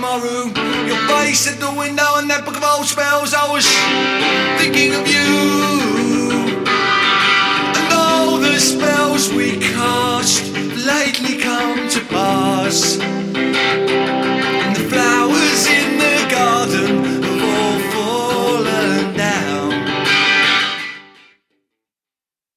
my room, your face at the window and that book of old spells. I was thinking of you and all the spells we